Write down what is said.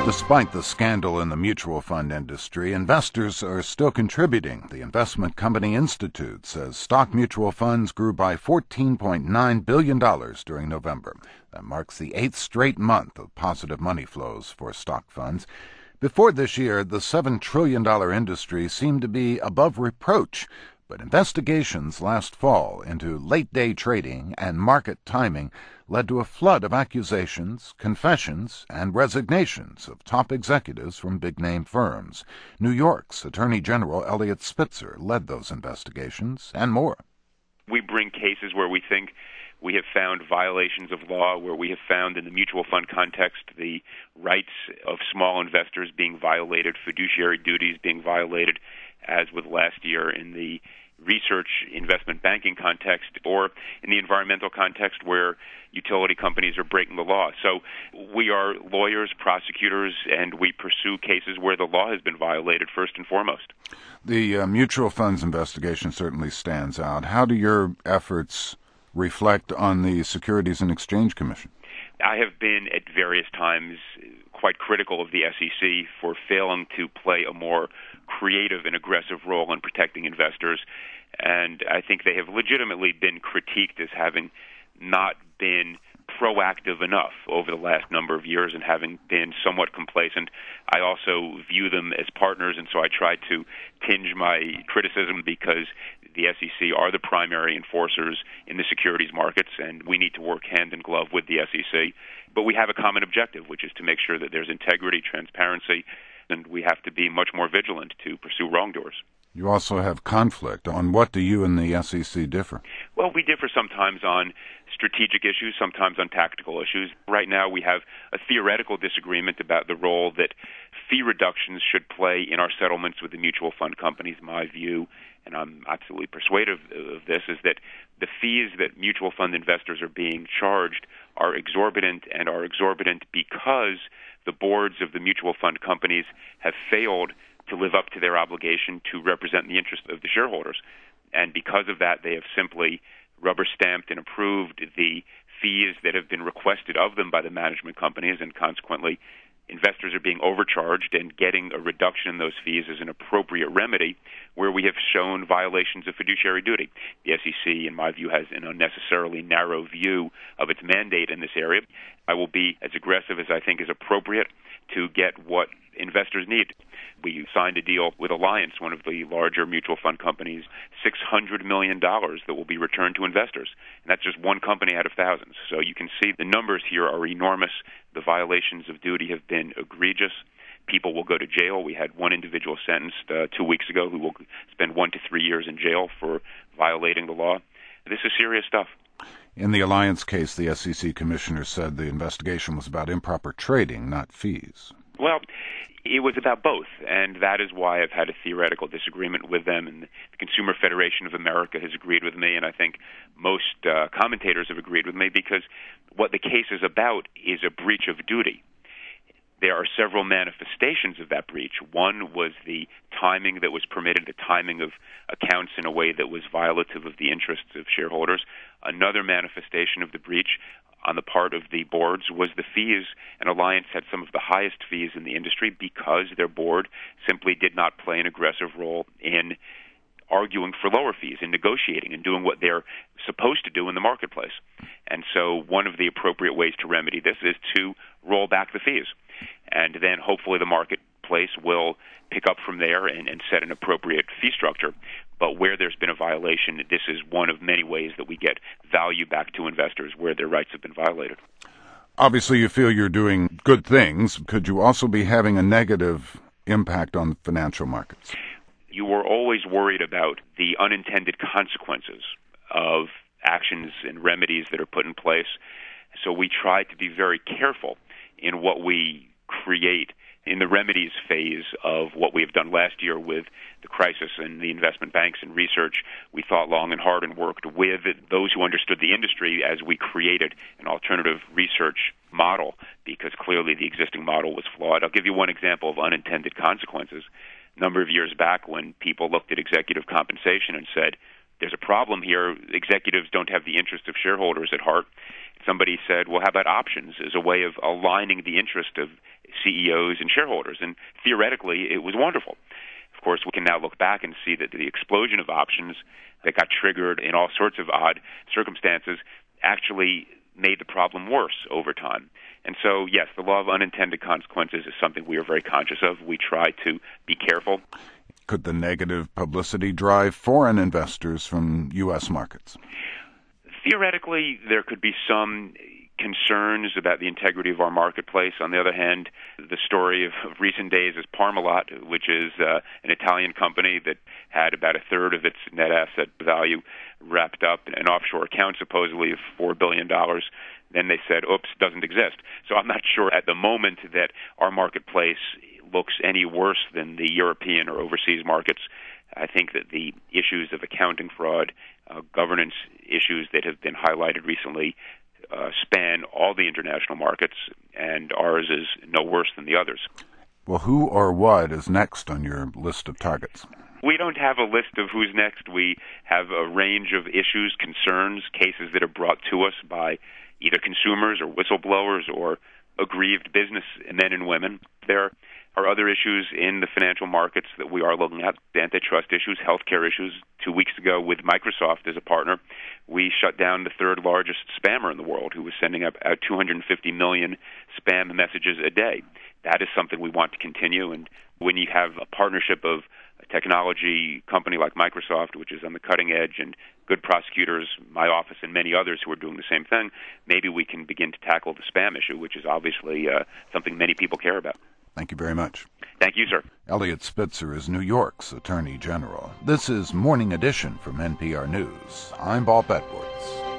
Despite the scandal in the mutual fund industry, investors are still contributing. The investment company Institute says stock mutual funds grew by $14.9 billion during November. That marks the 8th straight month of positive money flows for stock funds. Before this year, the $7 trillion industry seemed to be above reproach, but investigations last fall into late-day trading and market timing led to a flood of accusations, confessions, and resignations of top executives from big-name firms. New York's Attorney General Eliot Spitzer led those investigations, and more. We bring cases where we think we have found violations of law, where we have found in the mutual fund context the rights of small investors being violated, fiduciary duties being violated, as with last year in the research investment banking context, or in the environmental context where utility companies are breaking the law. So we are lawyers, prosecutors, and we pursue cases where the law has been violated first and foremost. The mutual funds investigation certainly stands out. How do your efforts reflect on the Securities and Exchange Commission? I have been at various times quite critical of the SEC for failing to play a more creative and aggressive role in protecting investors, and I think they have legitimately been critiqued as having not been proactive enough over the last number of years and having been somewhat complacent. I also view them as partners, and so I try to tinge my criticism because the SEC are the primary enforcers in the securities markets, and we need to work hand in glove with the SEC. But we have a common objective, which is to make sure that there's integrity, transparency, and we have to be much more vigilant to pursue wrongdoers. You also have conflict. On what do you and the SEC differ? Well, we differ sometimes on strategic issues, sometimes on tactical issues. Right now we have a theoretical disagreement about the role that fee reductions should play in our settlements with the mutual fund companies. My view, and I'm absolutely persuaded of this, is that the fees that mutual fund investors are being charged are exorbitant, and are exorbitant because the boards of the mutual fund companies have failed to live up to their obligation to represent the interests of the shareholders. And because of that, they have simply rubber-stamped and approved the fees that have been requested of them by the management companies, and consequently, investors are being overcharged, and getting a reduction in those fees is an appropriate remedy where we have shown violations of fiduciary duty. The SEC, in my view, has an unnecessarily narrow view of its mandate in this area. I will be as aggressive as I think is appropriate to get what investors need. We signed a deal with Alliance, one of the larger mutual fund companies, $600 million that will be returned to investors. And that's just one company out of thousands. So you can see the numbers here are enormous. The violations of duty have been egregious. People will go to jail. We had one individual sentenced 2 weeks ago who will spend 1 to 3 years in jail for violating the law. This is serious stuff. In the Alliance case, the SEC commissioner said the investigation was about improper trading, not fees. Well, it was about both, and that is why I've had a theoretical disagreement with them, and the Consumer Federation of America has agreed with me, and I think most commentators have agreed with me, because what the case is about is a breach of duty. There are several manifestations of that breach. One was the timing that was permitted, the timing of accounts in a way that was violative of the interests of shareholders. Another manifestation of the breach on the part of the boards was the fees, and Alliance had some of the highest fees in the industry because their board simply did not play an aggressive role in arguing for lower fees, in negotiating, and doing what they're supposed to do in the marketplace. And so one of the appropriate ways to remedy this is to roll back the fees. And then hopefully the marketplace will pick up from there and set an appropriate fee structure. But where there's been a violation, this is one of many ways that we get value back to investors where their rights have been violated. Obviously, you feel you're doing good things. Could you also be having a negative impact on financial markets? You were always worried about the unintended consequences of actions and remedies that are put in place. So we try to be very careful in what we create in the remedies phase of what we have done last year with the crisis and the investment banks and research. We thought long and hard and worked with those who understood the industry as we created an alternative research model, because clearly the existing model was flawed. I'll give you one example of unintended consequences. A number of years back, when people looked at executive compensation and said, there's a problem here, executives don't have the interest of shareholders at heart, somebody said, well, how about options as a way of aligning the interest of CEOs and shareholders. And theoretically, it was wonderful. Of course, we can now look back and see that the explosion of options that got triggered in all sorts of odd circumstances actually made the problem worse over time. And so, yes, the law of unintended consequences is something we are very conscious of. We try to be careful. Could the negative publicity drive foreign investors from U.S. markets? Theoretically, there could be some concerns about the integrity of our marketplace. On the other hand, the story of recent days is Parmalat, which is an Italian company that had about a third of its net asset value wrapped up in an offshore account, supposedly of $4 billion. Then they said, oops, doesn't exist. So I'm not sure at the moment that our marketplace looks any worse than the European or overseas markets. I think that the issues of accounting fraud, governance issues that have been highlighted recently span all the international markets, and ours is no worse than the others. Well, who or what is next on your list of targets? We don't have a list of who's next. We have a range of issues, concerns, cases that are brought to us by either consumers or whistleblowers or aggrieved business men and women. There are other issues in the financial markets that we are looking at, antitrust issues, healthcare issues. 2 weeks ago, with Microsoft as a partner, we shut down the third largest spammer in the world, who was sending out 250 million spam messages a day. That is something we want to continue. And when you have a partnership of a technology company like Microsoft, which is on the cutting edge, and good prosecutors, my office and many others who are doing the same thing, maybe we can begin to tackle the spam issue, which is obviously something many people care about. Thank you very much. Thank you, sir. Eliot Spitzer is New York's Attorney General. This is Morning Edition from NPR News. I'm Bob Edwards.